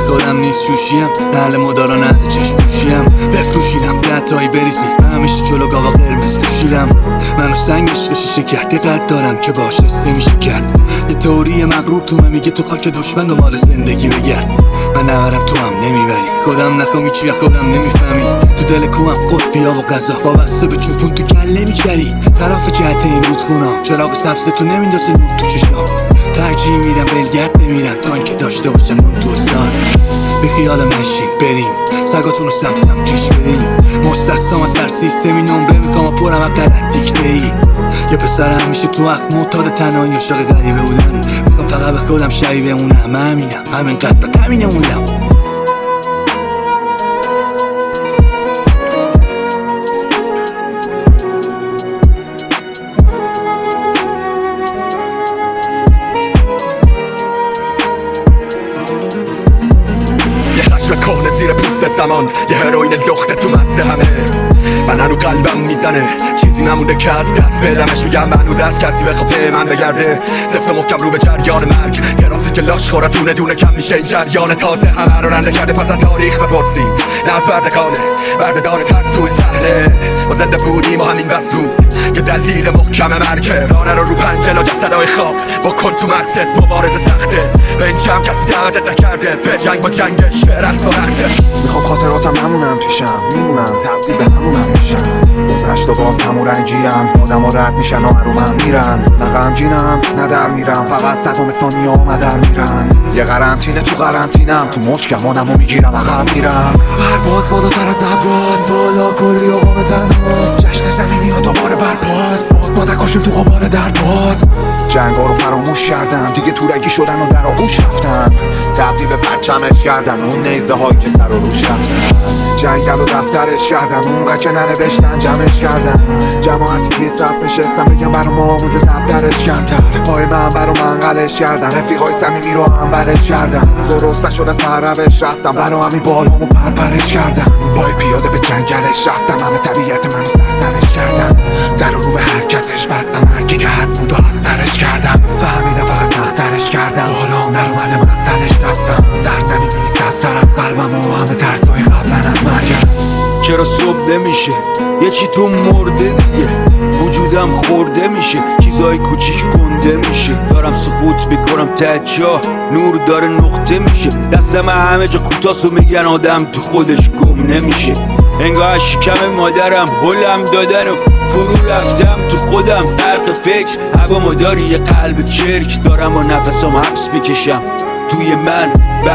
خودم نیست شوشیم، اهل مدارا نه چشم پوشیم، بفروشیدم 10 تایی بریزیم، من همیشه جلو گاوا قرمز توشیدم. منو سنگ عشق شیشه کردی قلب دارم که باش حسه میشه کرد. یه تئوری مغرور تو میگه تو خاک دشمن دنبال زندگی بگرد. من نبرم تو هم نمیبری، خودم نخوام چی خودم نمیفهمی. تو دل کوام قطبیا و قضا وابسته به چوپون تو کله میچری. طرف جهت این رودخونام چراغ سبز تو نمیندازه نور تو چشام. ترجیح میدم بلگرد بمیرم تا اینکه داشته باشم نور تو استان. بی خیال مشین بریم سگاتون رو سمتم کش بریم. مستثنم از هر سیستمی نمره میخوام پرم از غلط دیکته ای. یه پسر همیشه تو وقت معتاد تنهایی عاشق غریبه بودن. میخوام فقط به خودم شبیه اونم، همینم همینقدر به تمینه موندم. کهنه زیر پوست زمان، یه هروین لخته تو مغز همه. من هنو قلبم میزنه چیزی نمونده که از دست بدمش. میگم هنوز از کسی بخواد من بگرده سفت محکم رو به جریان مرگ. گرافتی که لاش خوره دونه دونه کم میشه این جریان. تازه همه رو رنده کرده پس از تاریخ بپرسید. نه از بردگانه بردهدان ترسوی صحنه. ما زنده بودیم و همین بس بود یه دلیل محکم مرگه. رانه رو پنجل و جسدهای خواب بکن تو مغزت مبارزه سخته. به این جمع کسی دعوتت نکرده به جنگ با جنگش به رقص با رقصش. میخوام خاطراتم نمونم پیشم، میمونم تبدیل به همونم میشم. گذشت و باز همون رنگیم، آدم ها رد میشن و ارومم میرن. نه غمگینم نه در میرم، فقط صدام ثانیه ها در میرن. یه قرنطینه تو قرنطینم، تو مشکمانم و میگیرم عقب میرم. پرواز بالاتر از ابراز، بالا کلی اقام تنهاست. جشن زمینی ها دوباره برپاست، بادکاشون تو غبار در باد. جنگا رو فراموش کردن، دیگه تو رگی شدن و در آغوش رفتن. تبدیل به پرچمش کردن اون نیزه هایی که سر و روش رفتن. جنگل و دفترش کردن اونقدر که ننوشتن جمعش کردن. جماعتی که صف نشستن بگم برا محمود زبدرش کردن. پای من برا منقلش کردن، رفیقای صمیمی رو انبرش کردن. درست نشد از هر روش رفتم، برا همین بالامو پرپرش کردن. پای پیاده به جنگلش رفتم، همه طبیعت منو سرزنش کردن. در رو به هر کسش بستم، مرگی که هست بود و از سرش کردم. فهمیدم فقط سخترش کردم، حالا نرومده من سرش دستم. سرزمینی سر از قلبم و همه ترسای قبلا از مرگم. چرا صبح نمیشه یه چی تو مرده دیگه، وجودم خورده میشه، چیزای کوچیک گنده میشه. دارم سقوط میکنم ته جا، نور داره نقطه میشه. دستم همه جا کوتاست و میگن آدم تو خودش گم نمیشه. انگاه شکم مادرم هلم دادن و فرو رفتم تو خودم غرق فکر. هوا مداری یه قلب چرک دارم و نفسم حبس میکشم توی من.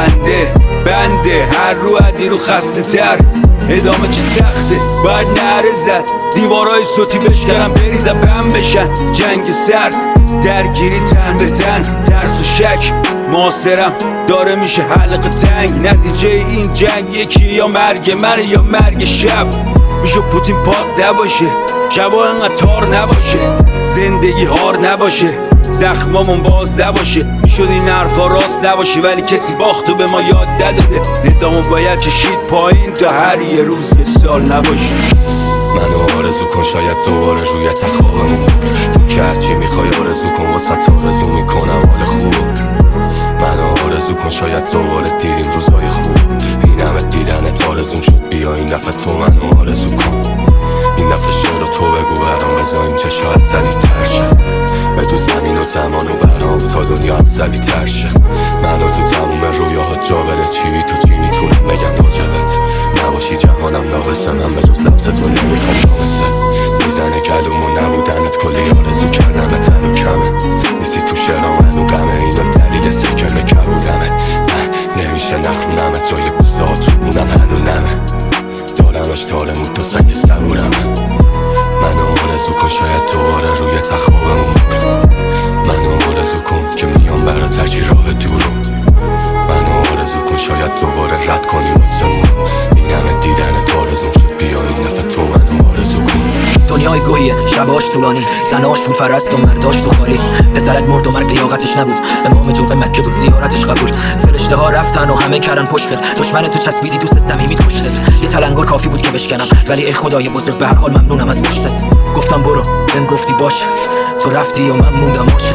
بنده هر رو عدی رو خسته تر. ادامه چه سخته باید نره زد، دیوارای صوتی بشکنم بریزم بم بشن. جنگ سرد درگیری تن به تن، ترس و شک معاصرم داره میشه حلقه تنگ. نتیجه این جنگ یکی یا مرگ من یا مرگ شب. میشه پوتین پاک نباشه، شبا انقدر تار نباشه، زندگی هار نباشه، زخمامون باز نباشه. میشد این حرفا راست نباشه ولی کسی باختو به ما یاد نداده. نظامو باید کشید پایین تا هر یه روز یه سال نباشه. منو آرزو کن شاید دوباره روی تخوابمون بود. تو که هرچی میخوای آرزو کن واسه آرزو میکنم حال خوب. منو آرزو کن شاید دوباره دیدیم روزای خوب. این همه دیدنت آرزون شد، بیا این دفعه تو منو آرزو کن. این دفعه شعر تو بگو برام بذاریم چه شاید سریع تر شه. به تو زمین و زمان و برام تا دنیا سریع تر شه. منو تو تموم رویاها جا بده، چی تو چی میتونم بگم راجبت. نباشی جهانم ناقصه، من به جز لمس تو نمیخوام ناقصه. میزنه گلوم و نبودنت کلی آرزو کردم تن و کمه. نیستی تو شعرام هنو غمه، اینا دلیل سکرم کبودمه. نه نمیشه نخونمه، جای بوسه ها چوبونم هنو نمه. دارمش تارمون تا سنگ صبورمه. منو آرزو کن شاید دوباره روی تخوابمون بود. منو آرزو کن که میام برات هرچی راه دورو. منو آرزو کن شاید دوباره رد کنی واسمون. این همه دیدنت آرزوم شد، بیا این دفعه تو منو آرزو کن. دنیای گویه شباش طولانی، زناش طول پرست و مرداش تو خالی. پسرک مرد و مرگ لیاقتش نبود، امام جو به مکه بود زیارتش قبول. فرشته ها رفتن و همه کردن پشتت، دشمن تو چسبیدی دوست صمیمی کشتت. یه تلنگر کافی بود که بشکنم، ولی ای خدای بزرگ به هر حال ممنونم از پشتت. گفتم برو بهم گفتی باشه، تو رفتی و من موندم باشه.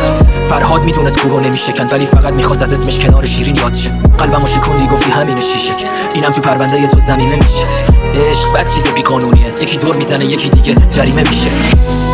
فرهاد میدونست کوهو نمیشکن ولی فقط میخواست از اسمش کنار شیرین یاد شه. قلبمو شکوندی گفتی همینه شیشه، اینم تو پرونده تو زمینه میشه. عشق بد چیز بیقانونیه، یکی دور میزنه یکی دیگه جریمه میشه.